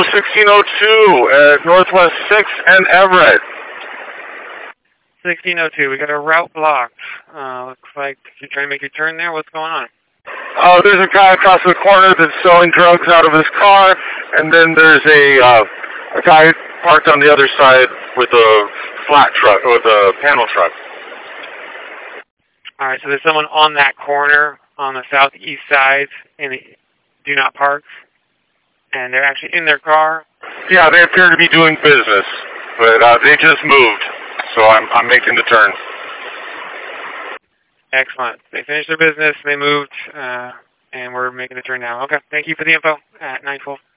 1602 at Northwest 6th and Everett. 1602, we got a route blocked. Looks like you're trying to make your turn there. What's going on? There's a guy across the corner that's selling drugs out of his car, and then there's a guy parked on the other side with a flat truck, with a panel truck. All right, so there's someone on that corner on the southeast side in the do not park, and they're actually in their car. Yeah, they appear to be doing business, but they just moved, so I'm making the turn. Excellent. They finished their business, they moved, and we're making the turn now. Okay, thank you for the info at 912.